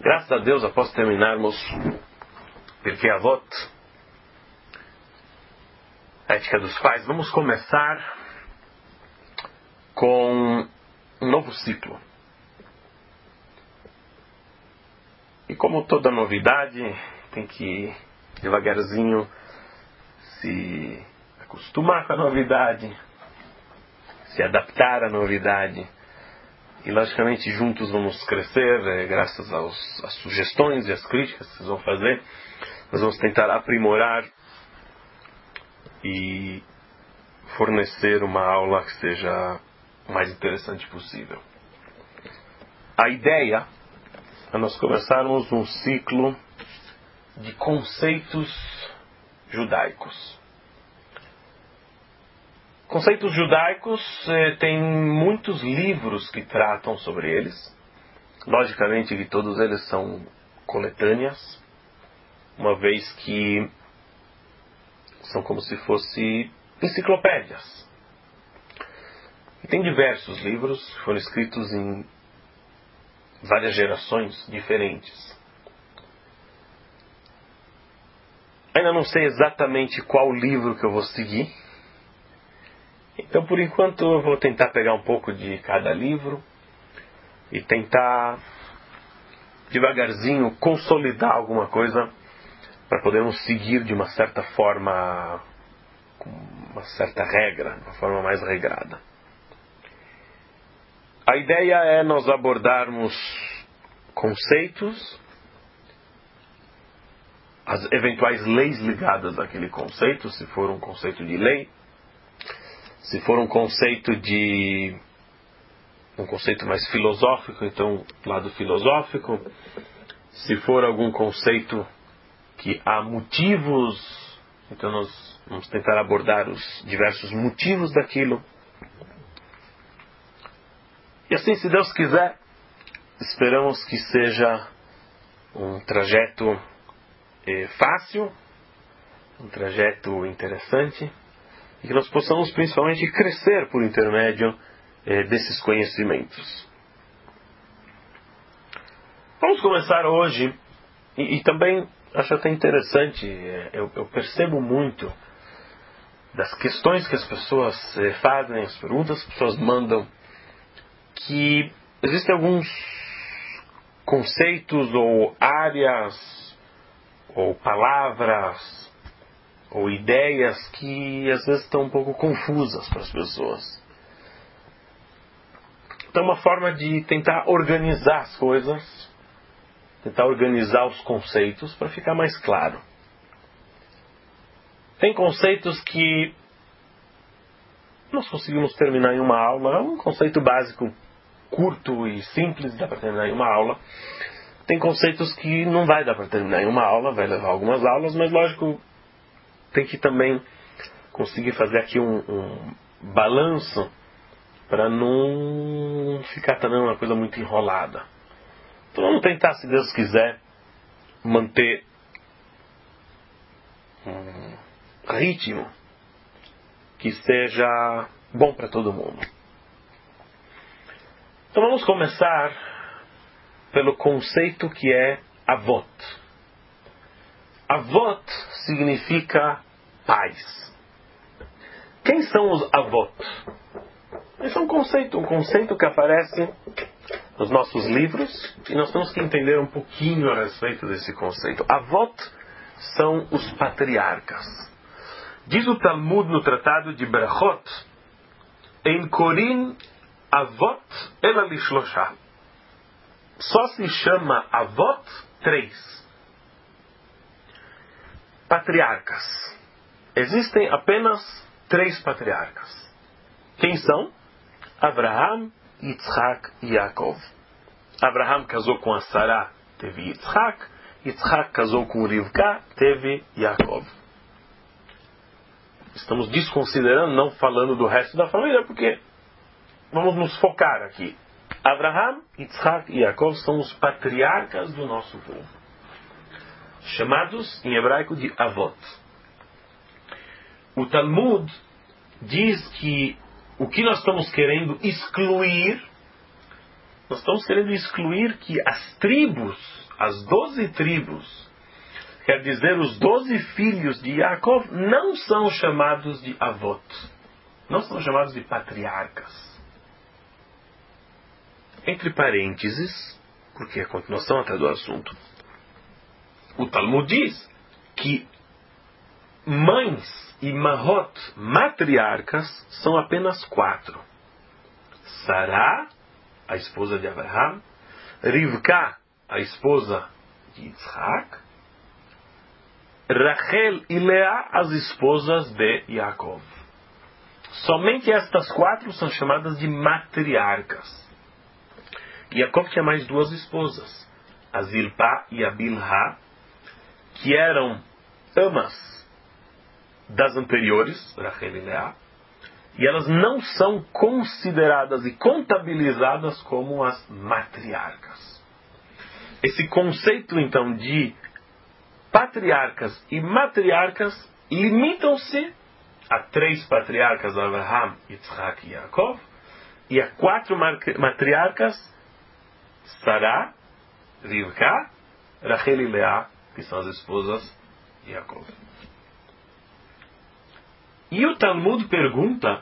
Graças a Deus, após terminarmos Pirkei Avot, a Ética dos Pais, vamos começar com um novo ciclo. E como toda novidade, tem que devagarzinho se acostumar com a novidade, se adaptar à novidade. E logicamente juntos vamos crescer, graças às sugestões e às críticas que vocês vão fazer. Nós vamos tentar aprimorar e fornecer uma aula que seja o mais interessante possível. A ideia é nós começarmos um ciclo de conceitos judaicos. Conceitos judaicos, tem muitos livros que tratam sobre eles. Logicamente que todos eles são coletâneas, uma vez que são como se fossem enciclopédias. E tem diversos livros que foram escritos em várias gerações diferentes. Ainda não sei exatamente qual livro que eu vou seguir. Então, por enquanto, eu vou tentar pegar um pouco de cada livro e tentar, devagarzinho, consolidar alguma coisa para podermos seguir de uma certa forma, com uma certa regra, uma forma mais regrada. A ideia é nós abordarmos conceitos, as eventuais leis ligadas àquele conceito, se for um conceito de lei, se for um conceito mais filosófico, então lado filosófico. Se for algum conceito que há motivos, então nós vamos tentar abordar os diversos motivos daquilo. E assim, se Deus quiser, esperamos que seja um trajeto fácil, um trajeto interessante, e que nós possamos principalmente crescer por intermédio desses conhecimentos. Vamos começar hoje, e também acho até interessante, eu percebo muito das questões que as pessoas fazem, as perguntas que as pessoas mandam, que existem alguns conceitos ou áreas ou palavras ou ideias que às vezes estão um pouco confusas para as pessoas. Então, uma forma de tentar organizar as coisas, tentar organizar os conceitos para ficar mais claro. Tem conceitos que nós conseguimos terminar em uma aula, um conceito básico, curto e simples, dá para terminar em uma aula. Tem conceitos que não vai dar para terminar em uma aula, vai levar algumas aulas, mas lógico, tem que também conseguir fazer aqui um balanço para não ficar também uma coisa muito enrolada. Então vamos tentar, se Deus quiser, manter um ritmo que seja bom para todo mundo. Então vamos começar pelo conceito que é Avot. Avot significa pais. Quem são os Avot? Esse é um conceito que aparece nos nossos livros, e nós temos que entender um pouquinho a respeito desse conceito. Avot são os patriarcas. Diz o Talmud no Tratado de Berachot, em Corim Avot ela lishloshah. Só se chama Avot 3. Patriarcas. Existem apenas 3 patriarcas. Quem são? Abraham, Yitzhak e Yaakov. Abraham casou com a Sará, teve Yitzhak. Yitzhak casou com Rivka, teve Yaakov. Estamos desconsiderando, não falando do resto da família, porque vamos nos focar aqui. Abraham, Yitzhak e Yaakov são os patriarcas do nosso povo, chamados em hebraico de Avot. O Talmud diz que o que nós estamos querendo excluir, nós estamos querendo excluir que as tribos as 12 tribos, quer dizer, os 12 filhos de Yaakov, não são chamados de avot, não são chamados de patriarcas. Entre parênteses, porque é a continuação até do assunto, o Talmud diz que mães e mahot, matriarcas, são apenas 4. Sará, a esposa de Abraham, Rivka, a esposa de Yitzhak, Rachel e Leá, as esposas de Yaakov. Somente estas 4 são chamadas de matriarcas. Yaakov tinha mais 2 esposas, a Zilpá e a Bilhá, que eram amas das anteriores, Rachel e Leá, e elas não são consideradas e contabilizadas como as matriarcas. Esse conceito, então, de patriarcas e matriarcas limitam-se a 3 patriarcas, Abraham, Yitzhak e Yaakov, e a 4 matriarcas, Sará, Rivka, Rachel e Leá, que são as esposas de Yaakov. E o Talmud pergunta,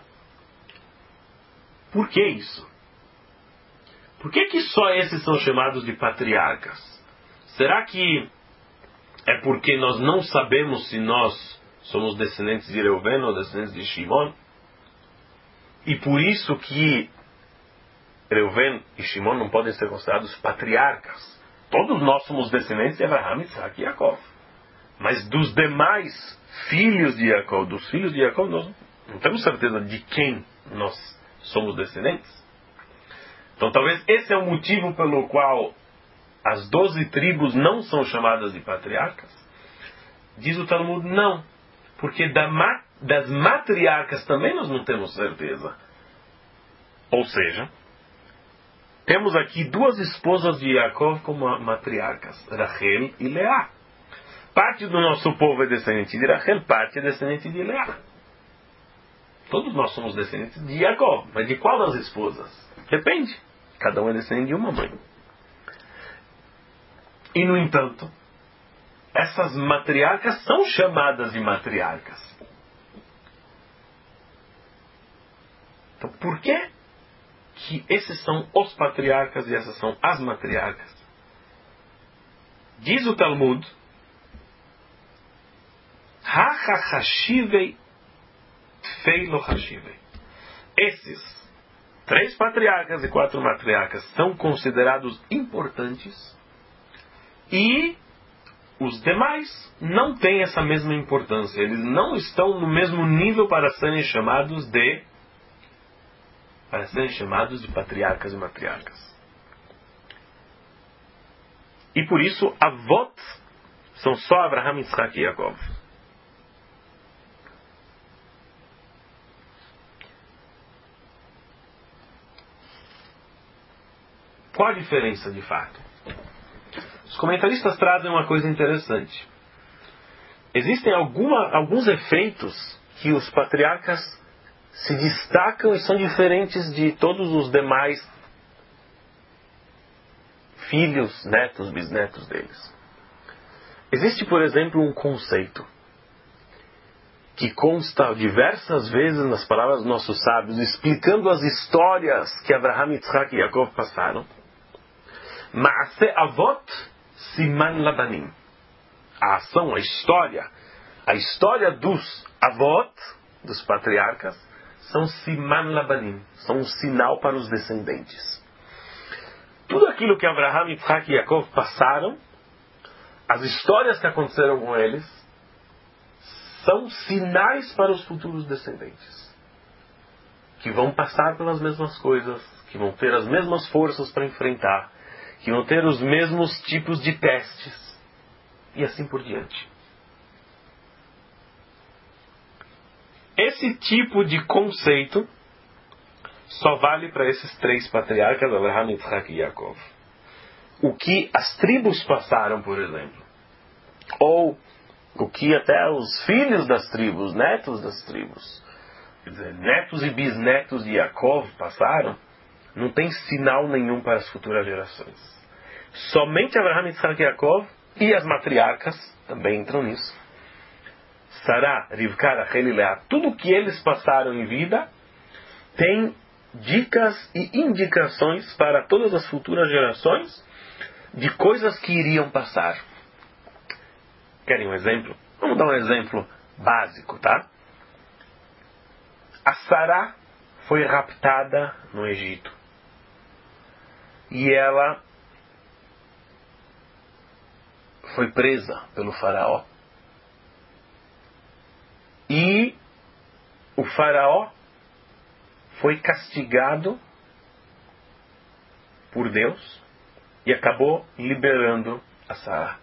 por que isso? Por que só esses são chamados de patriarcas? Será que é porque nós não sabemos se nós somos descendentes de Reuven ou descendentes de Shimon? E por isso que Reuven e Shimon não podem ser considerados patriarcas. Todos nós somos descendentes de Abraham, Isaac e Yaakov. Mas dos demais filhos de Yaakov, dos filhos de Yaakov, nós não temos certeza de quem nós somos descendentes. Então talvez esse é o motivo pelo qual as 12 tribos não são chamadas de patriarcas. Diz o Talmud, não. Porque das matriarcas também nós não temos certeza. Ou seja, temos aqui 2 esposas de Yaakov como matriarcas, Rachel e Leá. Parte do nosso povo é descendente de Rachel, parte é descendente de Leá. Todos nós somos descendentes de Yaakov, mas de qual das esposas? Depende. Cada um é descendente de uma mãe. E, no entanto, essas matriarcas são chamadas de matriarcas. Então, por que esses são os patriarcas e essas são as matriarcas? Diz o Talmud, Ha-ha-hashivei tfei-lo-hashivei. Esses 3 patriarcas e 4 matriarcas são considerados importantes e os demais não têm essa mesma importância. Eles não estão no mesmo nível para serem chamados de patriarcas e matriarcas. E por isso, avot são só Abraham, Yitzhak e Yaakov. Qual a diferença de fato? Os comentaristas trazem uma coisa interessante. Existem alguns efeitos que os patriarcas se destacam e são diferentes de todos os demais filhos, netos, bisnetos deles. Existe, por exemplo, um conceito que consta diversas vezes nas palavras dos nossos sábios, explicando as histórias que Abraham, Yitzhak e Yaakov passaram. Maase avot siman labanim. A ação, a história dos avot, dos patriarcas, são siman labanim, são um sinal para os descendentes. Tudo aquilo que Abraham, Yitzhak e Yaakov passaram, as histórias que aconteceram com eles, são sinais para os futuros descendentes, que vão passar pelas mesmas coisas, que vão ter as mesmas forças para enfrentar, que vão ter os mesmos tipos de testes, e assim por diante. Esse tipo de conceito só vale para esses 3 patriarcas, Abraham, Yitzhak e Yaakov. O que as tribos passaram, por exemplo, ou o que até os filhos das tribos, netos das tribos, quer dizer, netos e bisnetos de Yaakov passaram, não tem sinal nenhum para as futuras gerações. somente Abraham, Yitzhak e Yaakov, e as matriarcas também entram nisso. Sará, Rivka, Rachel e Leá, tudo o que eles passaram em vida tem dicas e indicações para todas as futuras gerações de coisas que iriam passar. Querem um exemplo? Vamos dar um exemplo básico, tá? A Sará foi raptada no Egito. E ela foi presa pelo faraó. E o faraó foi castigado por Deus e acabou liberando a Sará.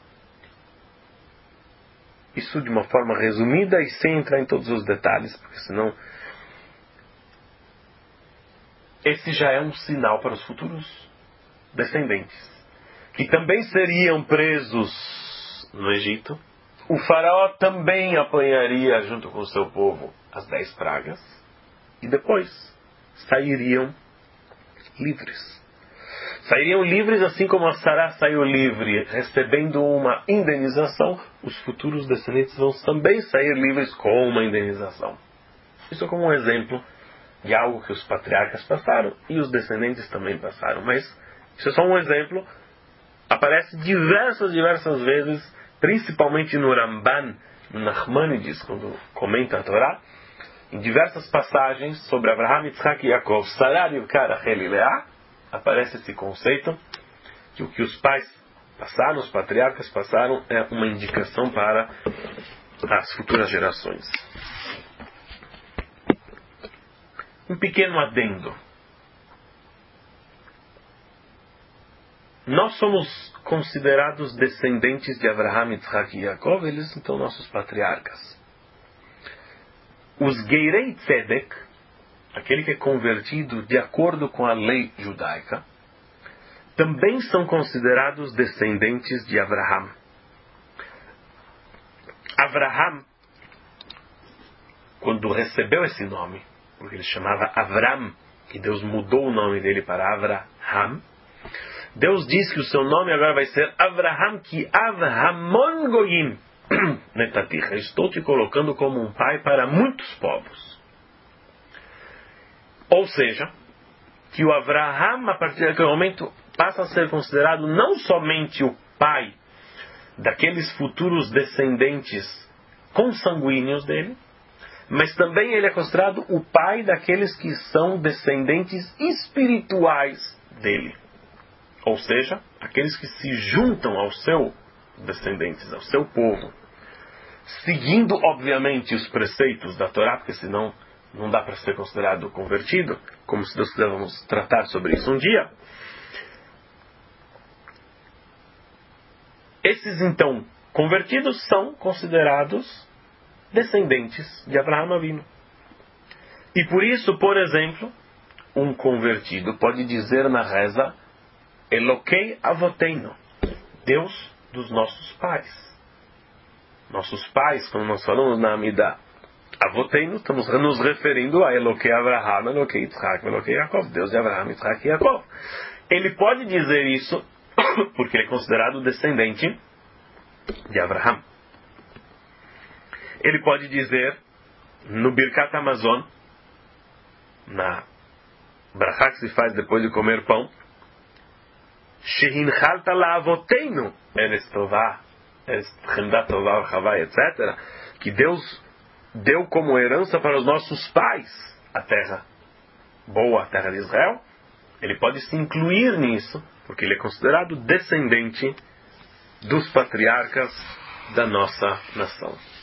Isso de uma forma resumida e sem entrar em todos os detalhes, porque senão esse já é um sinal para os futuros descendentes, que também seriam presos no Egito. O faraó também apanharia junto com o seu povo as 10 pragas e depois sairiam livres. Sairiam livres assim como a Sará saiu livre recebendo uma indenização, os futuros descendentes vão também sair livres com uma indenização. Isso é como um exemplo de algo que os patriarcas passaram e os descendentes também passaram. Mas isso é só um exemplo. Aparece diversas vezes, principalmente no Ramban, no Nachmanides, quando comenta a Torá, em diversas passagens sobre Abraham, Yitzhak e Yaakov, Sará, Rivka, Rachel e Leá, aparece esse conceito que o que os pais passaram, os patriarcas passaram, é uma indicação para as futuras gerações. Um pequeno adendo. Nós somos considerados descendentes de Abraham, Yitzhak e Yaakov, eles são nossos patriarcas. Os Geirei Tzedek, aquele que é convertido de acordo com a lei judaica, também são considerados descendentes de Abraham. Abraham, quando recebeu esse nome, porque ele chamava Avram, e Deus mudou o nome dele para Avraham, Deus diz que o seu nome agora vai ser Avraham, ki Avramon Goyim. Netaticha, estou te colocando como um pai para muitos povos. Ou seja, que o Avraham, a partir daquele momento, passa a ser considerado não somente o pai daqueles futuros descendentes consanguíneos dele, mas também ele é considerado o pai daqueles que são descendentes espirituais dele. Ou seja, aqueles que se juntam aos seus descendentes, ao seu povo, seguindo, obviamente, os preceitos da Torá, porque senão não dá para ser considerado convertido, como se nós quisermos tratar sobre isso um dia. Esses, então, convertidos são considerados descendentes de Abraham Avinu. E por isso, por exemplo, um convertido pode dizer na reza Elokei Avoteinu, Deus dos nossos pais. Nossos pais, como nós falamos na Amida, Avoteinu, estamos nos referindo a Elokei Abraham, Elokei Yitzhak, Elokei Yaakov, Deus de Abraham, Yitzhak e Yaakov. Ele pode dizer isso porque ele é considerado descendente de Abraham. Ele pode dizer no Birkat Hamazon, na brachá que se faz depois de comer pão, Shehinchalta la'avoteinu eretz tová, Chemdat tová v'chavá, etc., que Deus deu como herança para os nossos pais a terra boa, a terra de Israel. Ele pode se incluir nisso, porque ele é considerado descendente dos patriarcas da nossa nação.